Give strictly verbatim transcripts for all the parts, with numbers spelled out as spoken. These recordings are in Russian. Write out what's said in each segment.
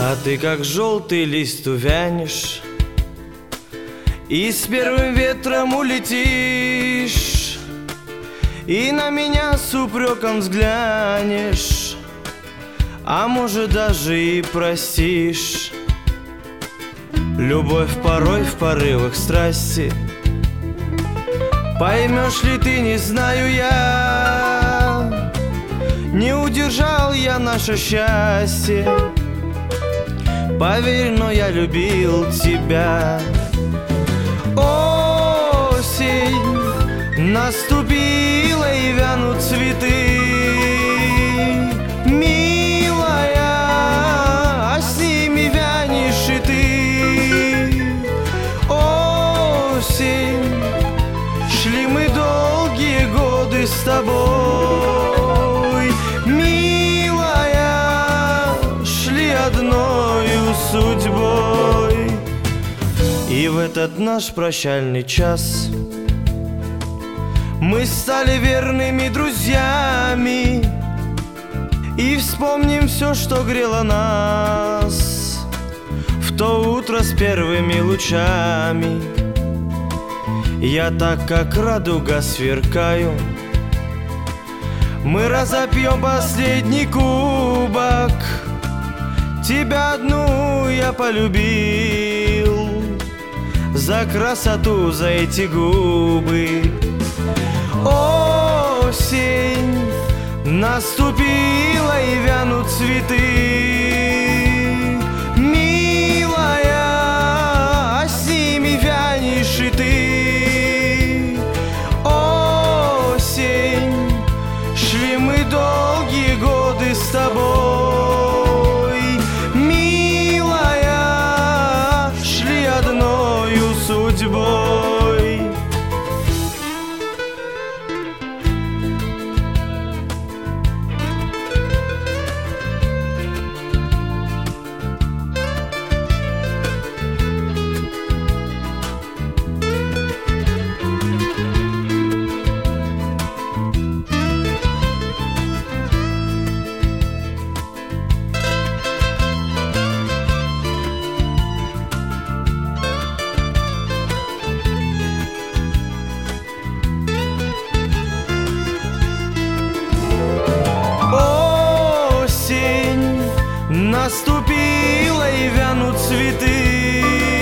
А ты как желтый лист увянешь и с первым ветром улетишь, и на меня с упреком взглянешь, а может даже и простишь. Любовь порой в порывах страсти, поймешь ли ты, не знаю я. Не удержал я наше счастье, поверь, но я любил тебя. Осень наступила и вянут цветы, милая, а с ними вянешь и ты. Осень, шли мы долгие годы с тобой, милая, шли одною судьбой. И в этот наш прощальный час мы стали верными друзьями и вспомним все, что грело нас в то утро с первыми лучами. Я так, как радуга, сверкаю. Мы разопьем последний кубок, тебя одну я полюбил, за красоту, за эти губы. Осень наступила и вянут цветы, милая, а с ними вянешь и ты. Осень, шли мы долгие годы с тобой, милая, шли одною судьбой. Наступила и вянут цветы,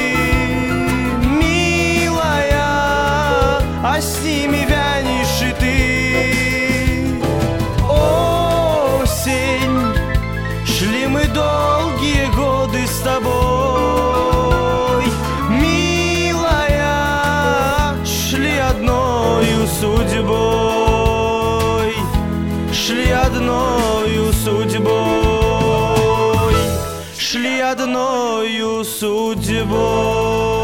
милая, а с ними вянешь и ты. Осень, шли мы долгие годы с тобой, милая, шли одною судьбой, шли одною судьбой, шли одною судьбой.